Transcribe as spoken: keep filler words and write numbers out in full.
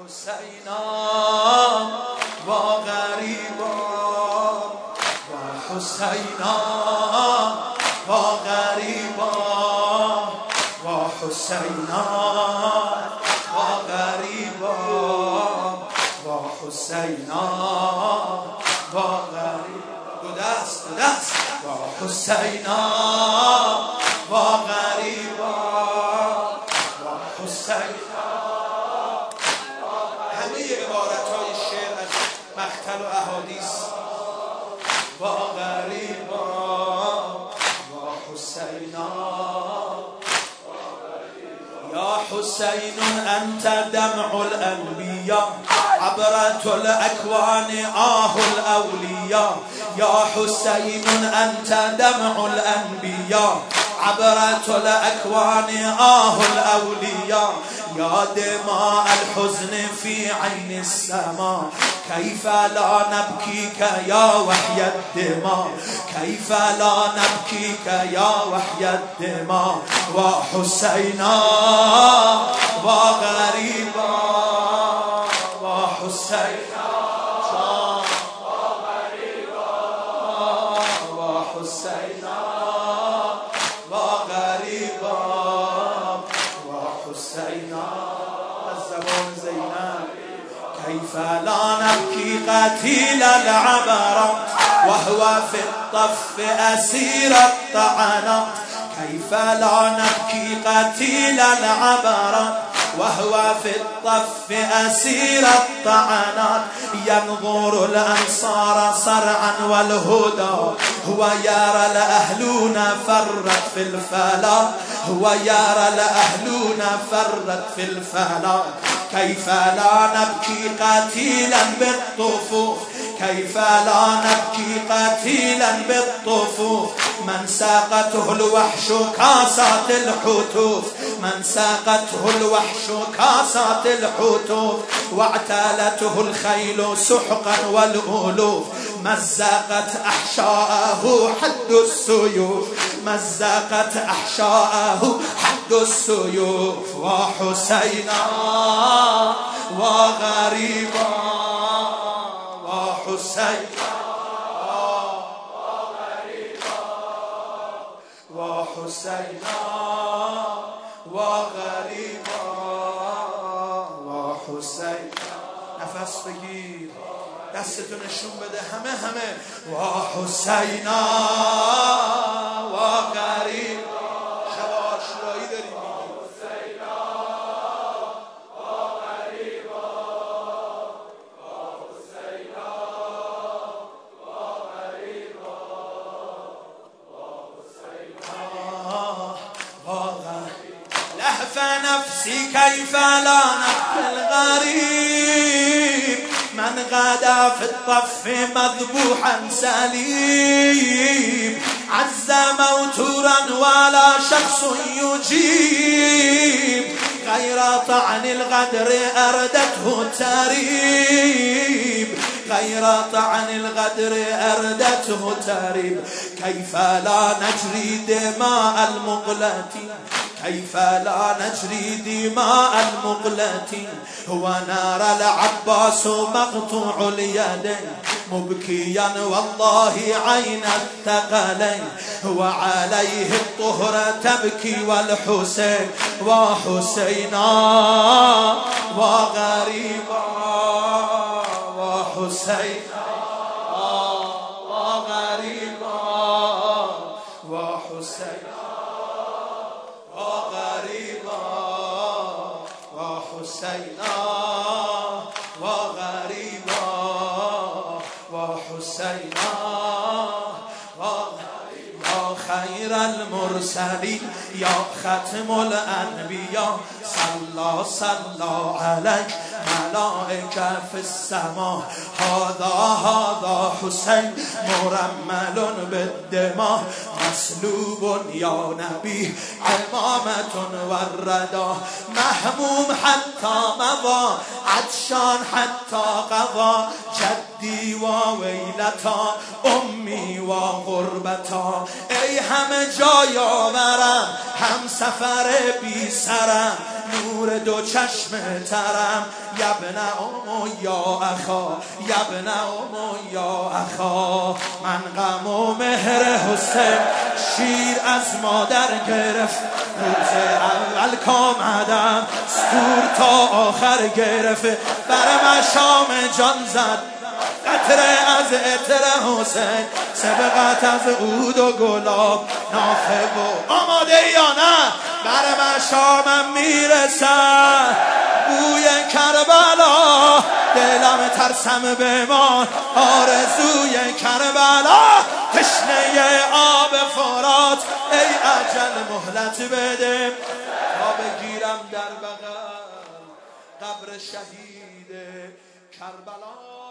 حسینا و غریبا و حسینا و غریبا و حسینا و غریبا و حسینا و غریبا دو دست دو دست و حسینا و غریبا و حسینا. همه عبارتهای شعر از مقتل و احادیث و غریبا و حسینا. یا حسین انت دمع الانبیاء عبرة الاکوان آه الاولیاء. یا حسین انت دمع الانبیاء عبرة الاکوان آه الاولیاء. یا دماء الحزن في عین السماء کیف لا نبکیک یا وحی الدماء کیف لا نبکیک یا وحی الدماء. و حسینا و غریبا و حسینا و غریبا و حسینا و غریبا و حسینا. از زبان زینب کیف لا نبکی قتیل العبرات وهو في الطف اسیر الطعنات. کیف لا نبکی قتیل العبرات وهو في الطف اسیر الطعنات. ينظر الانصار صرعا والهدى هو يرى الاهلون فرت في الفلا هو يرى الاهلون فرت في الفلا. كيف لا نبكي قتيلا بالطفوف كيف لا نبكي قتيلا بالطفوف. من ساقته الوحش كاسات الحتوف من ساقته الوحش كاسات الحتوف. واعتالته الخيل سحقا والألوف مزقت أحشاءه حد السيوف مزقت أحشاءه حد السيوف. وحسينا وغريبا وحسينا وحسينا وغريبا وحسينا. نفس بگیر دستتو نشون بده همه همه. و حسینا و غریبا. شب عاشورایی داریم حسینا و غریبا و حسینا و غریبا و حسینا و غریبا. لهف نفسی کیف لا نبکی الغریب من غدا في الطف مذبوحا سليم. عز موتورا ولا شخص يجيب غير طعن الغدر أردته تريب غير طعن الغدر أردته تريب. كيف لا نجري دماء المقلتين كيف لا نجري دماء المقلتين. هو نار العباس مقطوع اليدين مبكيا والله عين الثقلين. هو عليه الطهر تبكي والحسين وحسينا وغريبا وحسينا وغريبا وحسينا وغريبا وحسينا وغريبا وحسينا وغريبا. خير المرسلين يا ختم الأنبياء صلى صلى عليك ملائكة في السماء. هذا هذا حسين مرمل بالدماء مسلوب يا نبي عمامة والردى. مهموم حتى مضى عطشان حتى قضى جد دیوا ویلتا امی و غربتا. ای همه جای آورم هم سفر بی سرم، نور دو چشم ترم، یبن ام یا اخا یبن ام یا اخا. من غم و مهر حسین شیر از مادر گرفت، روز اول کامدم سطور تا آخر گرفت، بر مشام جان زد قطره از عطر حسین، سبقت از عود و گلاب نافه و آماده یا نه؟ بر مشامم میرسد بوی کربلا، دلم ترسم بمان آرزوی کربلا. تشنه آب فرات ای اجل مهلت بده، تا بگیرم در بغل قبر شهید کربلا.